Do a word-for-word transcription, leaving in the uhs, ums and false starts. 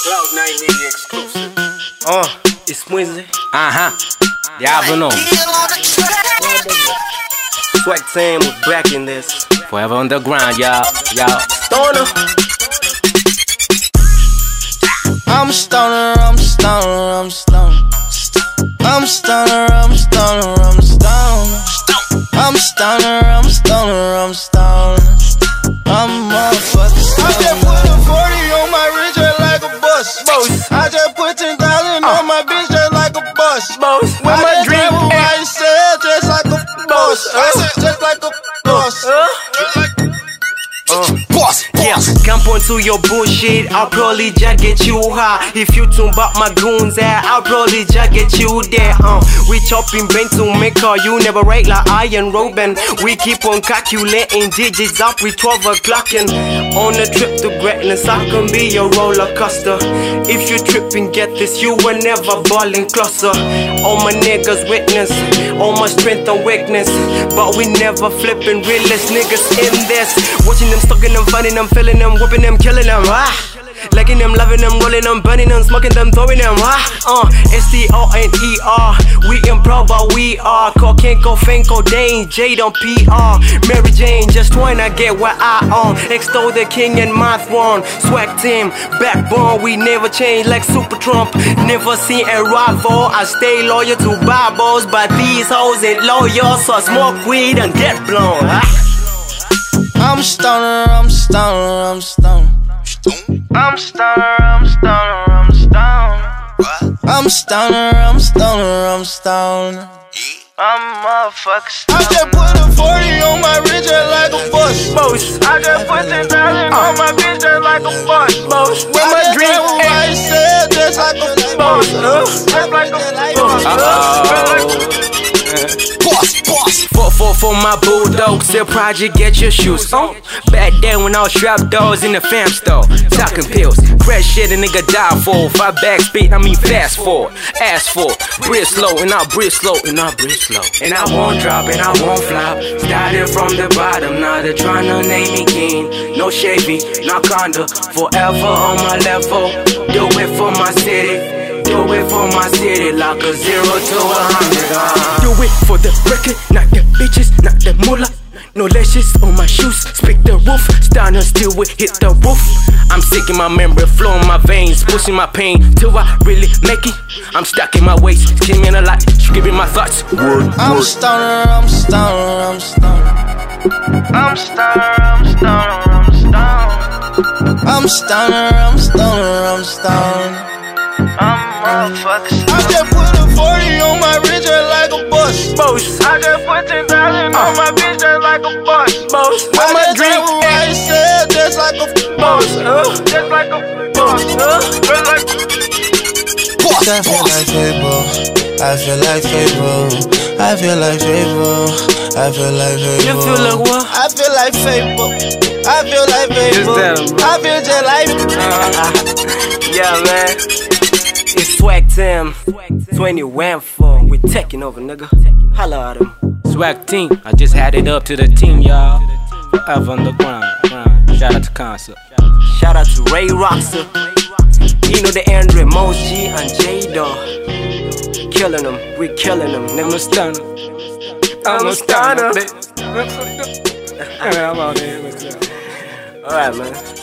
Cloud nine Media exclusive. Uh, it's Wednesday. Uh-huh. Y'all know. Swag Team was back in this. Forever underground, y'all. Y'all. Stoner. I'm a stoner, I'm a stoner, I'm a stoner. I'm a stoner, I'm a stoner, I'm a stoner. I'm a stoner, I'm a stoner, I'm a stoner. I'm a motherfucker stoner. I just put a forty on my wrist just like a bus. I just put ten thousand on my bitch just like a bus. Where I my just drink travel at? white sail just like a boss. Just like a boss. Boss, yeah, camp onto your bullshit, I'll probably just get you high. If you tune back my goons out, I'll probably just get you there. Uh, we chopping brain to make her, you never rate like Iron Robin. We keep on calculating digits up with twelve o'clock and on a trip to greatness, I can be your roller coaster. If you trip and get this, you will never balling closer. All my niggas witness, all my strength and weakness, but we never flipping realest niggas in this. Watching them, stalking them, finding them, feeling them, whooping them, killing them, ah. Liking them, loving them, rolling them, burning them, smoking them, throwing them, ah. Uh, S T O N E R, we improv, but we are cocaine, cocaine, codeine, Jade on P R. Mary Jane, just wanna get what I own. Extol the king and my throne. Swag Team, backbone, we never change like Super Trump. Never seen a rival. I stay loyal to Bibles, but these hoes ain't loyal, so I smoke weed and get blown, ah. I'm a stoner, I'm a stoner, I'm a stoner. I'm a stoner, I'm a stoner, I'm a stoner. I'm a stoner, I'm a stoner, I'm a stoner. I'm a motherfucker stoner. I just put a forty on my wrist just like a bus. I just put ten thousand on my bitch just like a bus. Where my drink white sail just like a boss. Just like a boss. Boss, boss. For, for, for my bulldogs, they'll project get your shoes on. Back then when I was strapped doors in the fam store, talking pills, crash shit a nigga die for. Five back speed, I mean fast forward, ass for, breathe slow, and I breathe slow, and I breathe slow. And I won't drop, and I won't flop. Started from the bottom, now they're trying to name me king. No Chevy, no Conda, forever on my level. Do it for my city. Do it for my city, like a zero to a hundred. Uh. Do it for the record, not the bitches, not the moolah. No lashes on my shoes, speak the roof. Starting still with hit the roof. I'm sick in my memory, flow in my veins, pushing my pain till I really make it. I'm stuck in my waist, skimming a lot, screaming my thoughts. Word, I'm a stoner, I'm a stoner, I'm a stoner. I'm a stoner, I'm a stoner, I'm a stoner. I'm a stoner, I'm a stoner, I'm a stoner. I'm a motherfucker stoner. I just put a forty on my wrist just like a bus. I just put ten thousand on my bitch just like a bus. I just travel white sail just like a boss. Just like a boss. Just like boss. I feel like Fable. I feel like Fable. I feel like Fable. I feel like Fable. You feel like what? I feel like Fable. I feel like Fable. I feel just like uh, yeah, man. It's Swag Team, twenty went for. We taking over, nigga. Holla at him. Swag Team, I just had it up to the team, y'all. Forever underground. Shout out to Concept. Shout out to Ray Roxer. You know the Andre, Mos G, and J-Dog. Killing them, we killing them. I'm a stunner. I'm a stunner. I'm out there. Alright, man.